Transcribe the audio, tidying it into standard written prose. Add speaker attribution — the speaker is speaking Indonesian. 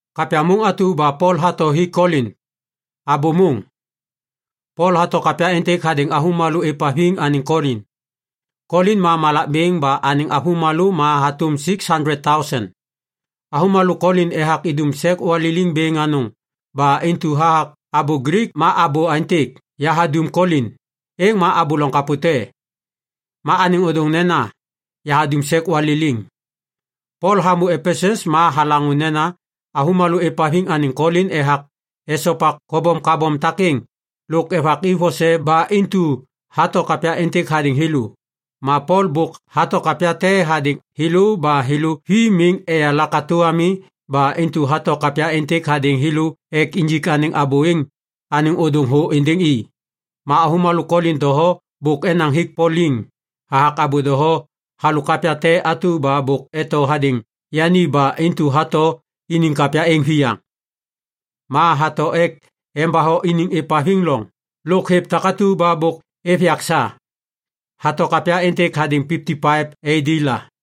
Speaker 1: Kapyamung atu ba Paul hato hi Colin. Abumung. Paul hato kapya entek hading ahumalu ipahing aning Colin. Colin ma malakbing ba aning ahumalu ma hatum 600,000. Ahumalu Colin ehak idumsek waliling beng anong ba intu hahak abu Greek ma abu antik yahadum Colin. Eng ma abu long kapute. Ma aning udong nena yahadumsek waliling. Paul hamu Ephesus ma halangun nena ahumalu ipahing aning Colin ehak esopak kobom kabom taking. Luk ehak ihose ba intu hato kapya entik hading hilu. Ma Paul buk hato kapya te hading hilu ba hilu himing lakatuami ba intu hato kapya entik hading hilu ek injik aning abuing aning udong ho inding i. Ma ahumalu Colin doho buk enang hik poling. Hahak abu doho halu kapya te atu ba buk eto hading yani ba intu hato ining kapya eng hiyang. Ma hato ek embaho ining ipahinglong. Luk hip takatu ba buk efyaksa. Hato kapya entek hading 55 AD la.